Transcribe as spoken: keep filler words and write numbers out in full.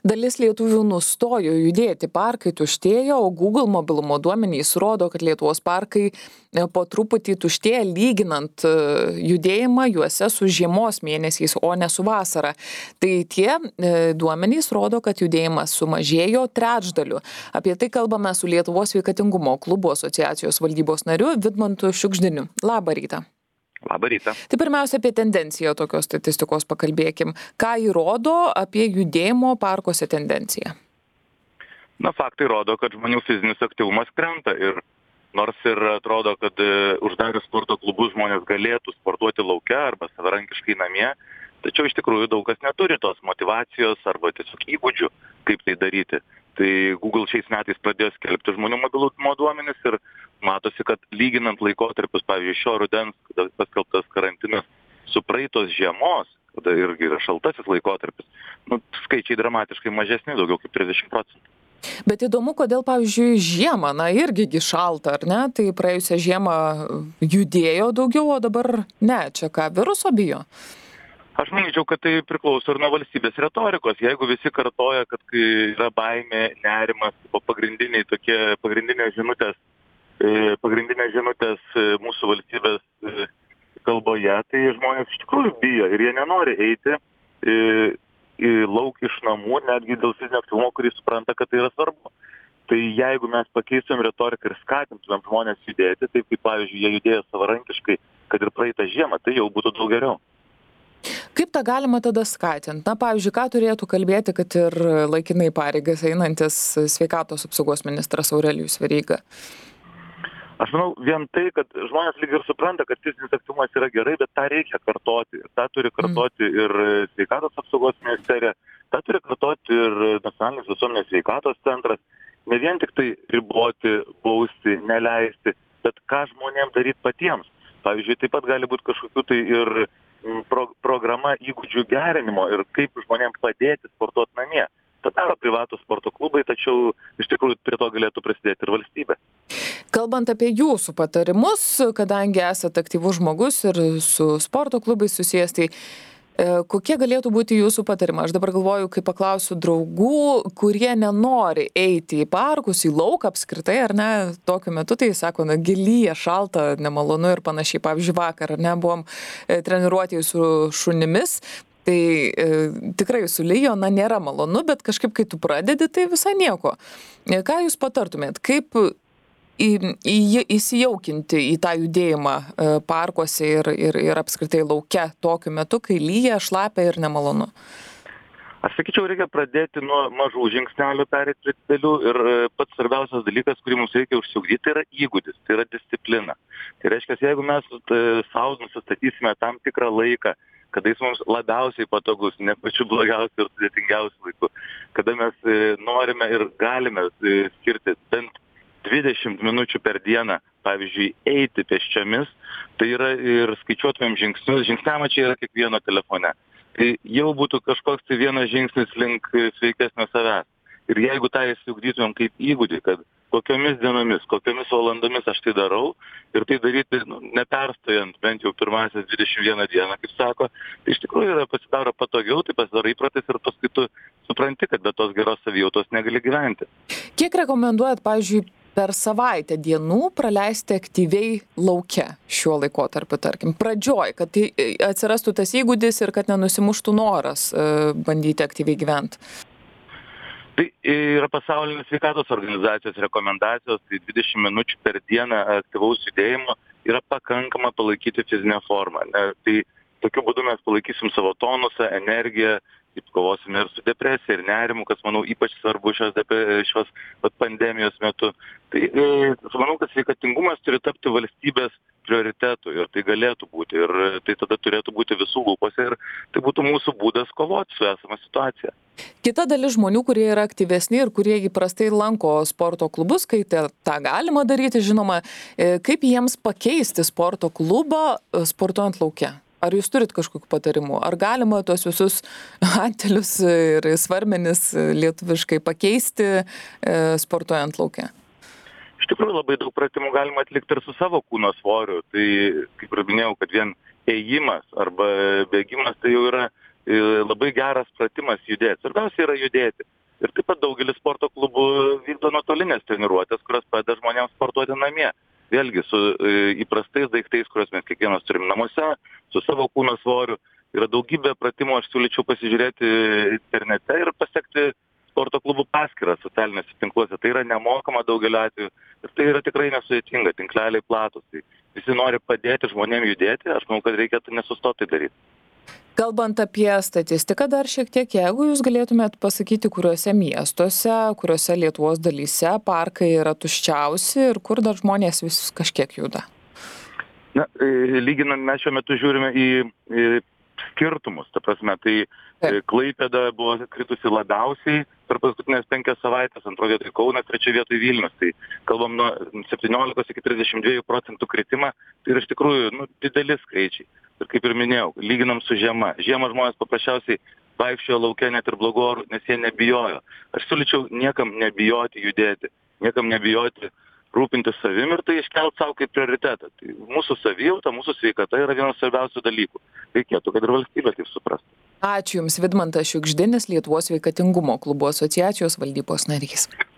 Dalis lietuvių nustojo judėti, parkai tuštėjo, o Google mobilumo duomenys rodo, kad Lietuvos parkai e, po truputį tuštėja lyginant e, judėjimą juose su žiemos mėnesiais, o ne su vasara. Tai tie e, duomenys rodo, kad judėjimas sumažėjo trečdaliu. Apie tai kalbame su Lietuvos sveikatingumo klubų asociacijos valdybos nariu Vidmantu Šiugždiniu. Labą rytą. Labą rytą. Tai pirmiausia apie tendenciją tokios statistikos pakalbėkim. Ką įrodo apie judėjimo parkuose tendenciją? Na, faktai rodo, kad žmonių fizinis aktyvumas krenta ir nors ir atrodo, kad uždarius sporto klubus žmonės galėtų sportuoti lauke arba savarankiškai namie, tačiau iš tikrųjų daug kas neturi tos motyvacijos arba tiesiog įgūdžių, kaip tai daryti. Tai Google šiais metais pradėjo skelbti žmonių mobilumo duomenis ir matosi, kad lyginant laikotarpius, pavyzdžiui, šio rudens, kada paskelbtas karantinas, su praeitos žiemos, kada irgi yra šaltasis laikotarpis, nu, skaičiai dramatiškai mažesni, daugiau kaip trisdešimt procentų. Bet įdomu, kodėl, pavyzdžiui, žiemą, na irgi gi šalta, ar ne? Tai praėjusią žiemą judėjo daugiau, o dabar ne, čia ką, viruso bijo? Aš manyčiau, kad tai priklauso ir nuo valstybės retorikos. Jeigu visi kartoja, kad kai yra baimė, nerimas, o pagrindiniai tokie, pagrindinės žinutės, pagrindinės žinutės mūsų valstybės kalboje, tai žmonės iš tikrųjų bijo ir jie nenori eiti į, į lauk iš namų, netgi dėl fizinio aktyvumo, kurį supranta, kad tai yra svarbu. Tai jeigu mes pakeistumėm retoriką ir skatintumėm žmonės judėti, taip kaip, pavyzdžiui, jie judėjo savarankiškai, kad ir praeitą žiemą, tai jau būtų daug geriau. Kaip tą galima tada skatinti? Na, pavyzdžiui, ką turėtų kalbėti, kad ir laikinai pareigas einantis sveikatos apsaugos ministras Aurelijus Veryga? Aš manau, vien tai, kad žmonės lyg ir supranta, kad fizinis aktyvumas yra gerai, bet tą reikia kartoti. Ir tą turi kartoti mm. ir sveikatos apsaugos ministerija, tą turi kartoti ir nacionalinis visuomenės sveikatos centras. Ne vien tik tai riboti, bausti, neleisti, bet ką žmonėms daryti patiems. Pavyzdžiui, taip pat gali būti kažkokių tai ir pro, programa įgūdžių gerinimo ir kaip žmonėms padėti sportuoti namie. Tai daro privatus sporto klubai, tačiau iš tikrųjų prie to galėtų prisidėti ir valstybė. Kalbant apie jūsų patarimus, kadangi esate aktyvus žmogus ir su sporto klubais susijęs, tai e, kokie galėtų būti jūsų patarimai? Aš dabar galvoju, kai paklausiu draugų, kurie nenori eiti į parkus, į lauką apskritai, ar ne, tokiu metu, tai sako, na, gilyje, šalta, nemalonu ir panašiai. Pavyzdžiui, vakar, ar ne, buvom e, treniruotėje su šunimis. Tai e, tikrai sulijo, na, nėra malonu, bet kažkaip, kai tu pradedi, tai visai nieko. E, ką jūs patartumėt? Kaip į, į, įsijaukinti į tą judėjimą e, parkuose ir, ir, ir apskritai lauke tokiu metu, kai lyja, šlapia ir nemalonu? Aš sakyčiau, reikia pradėti nuo mažų žingsnelių, perėti prie didelių ir pats svarbiausias dalykas, kurį mums reikia užsiugdyti, tai yra įgūdis, tai yra disciplina. Tai reiškia, jeigu mes sau nusistatysime tam tikrą laiką, kada jis mums labiausiai patogus, ne pačiu blogiausiu ir sudėtingiausiu laiku, kada mes norime ir galime skirti bent dvidešimt minučių per dieną, pavyzdžiui, eiti pėsčiomis, tai yra ir skaičiuotumėm žingsnius, žingsniamačiai yra kiekvieno telefone. Tai jau būtų kažkoks tai vienas žingsnis link sveikesnio savęs. Ir jeigu tą įsiugdytumėm kaip įgūdį, kad kokiomis dienomis, kokiomis valandomis aš tai darau ir tai daryti nu, neperstojant bent jau pirmąsias dvidešimt vieną dieną, kaip sako, tai iš tikrųjų yra pasidaro patogiau, tai pasidaro įpratis ir paskui tu supranti, kad be tos geros savijautos negali gyventi. Kiek rekomenduojat, pavyzdžiui, per savaitę dienų praleisti aktyviai lauke šiuo laikotarpiu, tarkim, pradžioj, kad tai atsirastų tas įgūdis ir kad nenusimuštų noras bandyti aktyviai gyventi? Tai yra pasaulinės sveikatos organizacijos rekomendacijos, tai dvidešimt minučių per dieną aktyvaus judėjimo yra pakankama palaikyti fizinę formą. Tai tokiu būdu mes palaikysim savo tonusą, energiją, kaip kovosime ir su depresija, ir nerimu, kas, manau, ypač svarbu šios, šios pandemijos metu. Tai manau, kad sveikatingumas turi tapti valstybės prioritetų ir tai galėtų būti. Ir tai tada turėtų būti visų lūpose ir tai būtų mūsų būdas kovoti su esama situacija. Kita dalis žmonių, kurie yra aktyvesni ir kurie įprastai lanko sporto klubus, kai tą galima daryti, žinoma, kaip jiems pakeisti sporto klubą sportuojant lauke? Ar jūs turit kažkokių patarimų? Ar galima tuos visus antelius ir svarmenis lietuviškai pakeisti sportuojant lauke? Iš tikrųjų labai daug pratimų galima atlikti ir su savo kūno svoriu. Tai, kaip ir minėjau, kad vien ėjimas arba bėgimas tai jau yra labai geras pratimas judėti. Svarbiausia yra judėti. Ir taip pat daugelis sporto klubų vykdo nuotolinės treniruotės, kurios padeda žmonėms sportuoti namie. Vėlgi su įprastais daiktais, kuriuos mes kiekvienas turim namuose, su savo kūno svoriu. Yra daugybė pratimų, aš siūlyčiau pasižiūrėti internete ir pasiekti sporto klubų paskyrą socialinėse tinkluose. Tai yra nemokama daugeliu atveju ir tai yra tikrai nesudėtinga, tinkleliai platus. Tai visi nori padėti žmonėms judėti, aš manau, kad reikėtų nesustoti daryti. Kalbant apie statistiką dar šiek tiek, jeigu jūs galėtumėt pasakyti, kuriuose miestuose, kuriuose Lietuvos dalyse parkai yra tuščiausi ir kur dar žmonės vis kažkiek juda? Na, lyginant, mes šiuo metu žiūrime į, į skirtumus, ta prasme, tai Klaipėda buvo kritusi labiausiai per paskutinės penkias savaitės, antroje vietoje Kaunas, trečioje vietoje Vilnius. Tai kalbam nuo septyniolikos iki trisdešimt dviejų procentų kritimą, tai yra iš tikrųjų nu, dideli skaičiai. Ir kaip ir minėjau, lyginam su žiema. Žiemą žmonės paprasčiausiai vaikščiojo lauke net ir blogų orų, nes jie nebijojo. Aš siūlyčiau niekam nebijoti judėti, niekam nebijoti rūpintis savim ir tai iškelt savo kaip prioritetą. Tai mūsų savijauta, mūsų sveikata yra vienas svarbiausių dalykų. Reikėtų, kad ir valstybė taip suprastų. Ačiū Jums, Vidmantas Šiugždinis, Lietuvos sveikatingumo klubų asociacijos valdybos narys.